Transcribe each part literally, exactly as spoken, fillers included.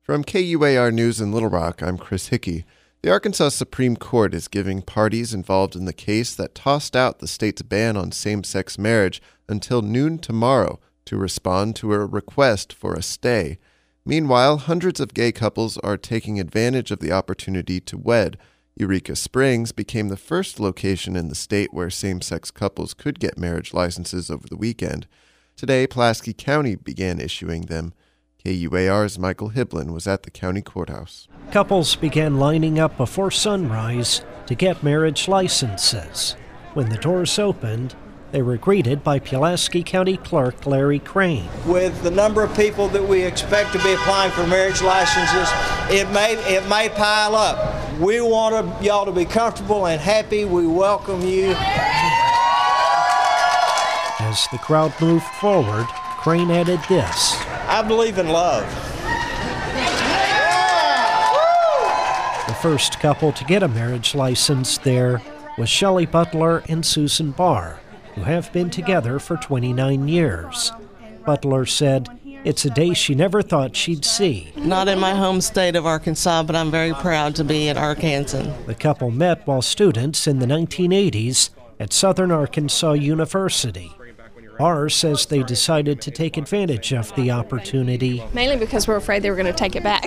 From K U A R News in Little Rock, I'm Chris Hickey. The Arkansas Supreme Court is giving parties involved in the case that tossed out the state's ban on same-sex marriage until noon tomorrow to respond to a request for a stay. Meanwhile, hundreds of gay couples are taking advantage of the opportunity to wed. Eureka Springs became the first location in the state where same-sex couples could get marriage licenses over the weekend. Today, Pulaski County began issuing them. K U A R's Michael Hiblin was at the county courthouse. Couples began lining up before sunrise to get marriage licenses. When the doors opened, they were greeted by Pulaski County Clerk Larry Crane. With the number of people that we expect to be applying for marriage licenses, it may it may pile up. We want to, y'all to be comfortable and happy. We welcome you. As the crowd moved forward, Crane added this. I believe in love. The first couple to get a marriage license there was Shelley Butler and Susan Barr, who have been together for twenty-nine years. Butler said it's a day she never thought she'd see. Not in my home state of Arkansas, but I'm very proud to be at Arkansas. The couple met while students in the nineteen eighties at Southern Arkansas University. Barr says they decided to take advantage of the opportunity. Mainly because we're afraid they were going to take it back.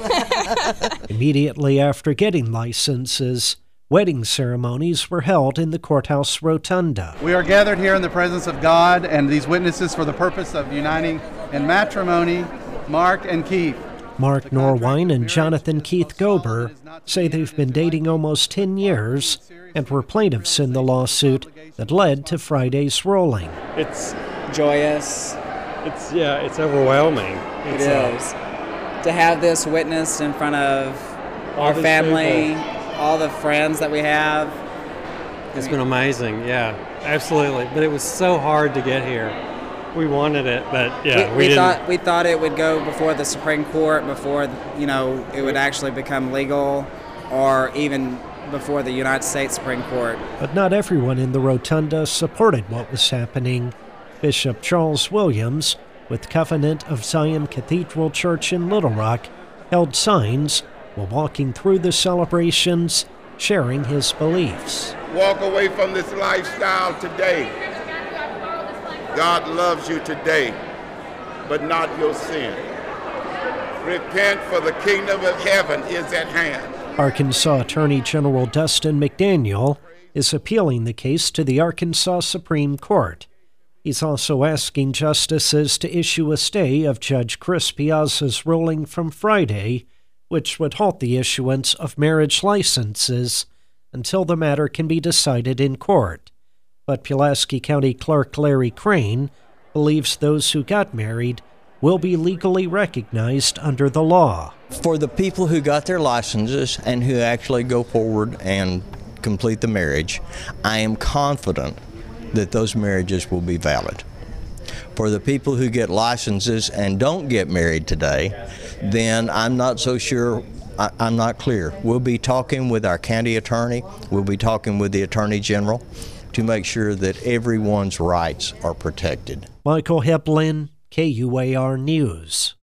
Immediately after getting licenses, wedding ceremonies were held in the courthouse rotunda. We are gathered here in the presence of God and these witnesses for the purpose of uniting in matrimony Mark and Keith. Mark Norwine and Jonathan Keith Gober say they've been dating almost ten years and were plaintiffs in the lawsuit that led to Friday's ruling. It's joyous. It's, yeah, it's overwhelming. It's, it is. Uh, to have this witnessed in front of our family, people. all the friends that we have. It's been amazing, yeah, absolutely. But it was so hard to get here. We wanted it, but yeah, we, we, we didn't. thought we thought it would go before the Supreme Court, before you know it would actually become legal, or even before the United States Supreme Court. But not everyone in the rotunda supported what was happening. Bishop Charles Williams, with Covenant of Zion Cathedral Church in Little Rock, held signs while walking through the celebrations, sharing his beliefs. Walk away from this lifestyle today. God loves you today, but not your sin. Repent, for the kingdom of heaven is at hand. Arkansas Attorney General Dustin McDaniel is appealing the case to the Arkansas Supreme Court. He's also asking justices to issue a stay of Judge Chris Piazza's ruling from Friday, which would halt the issuance of marriage licenses until the matter can be decided in court. But Pulaski County Clerk Larry Crane believes those who got married will be legally recognized under the law. For the people who got their licenses and who actually go forward and complete the marriage, I am confident that those marriages will be valid. For the people who get licenses and don't get married today, then I'm not so sure, I, I'm not clear. We'll be talking with our county attorney, we'll be talking with the Attorney General to make sure that everyone's rights are protected. Michael Hiblin, K U A R News.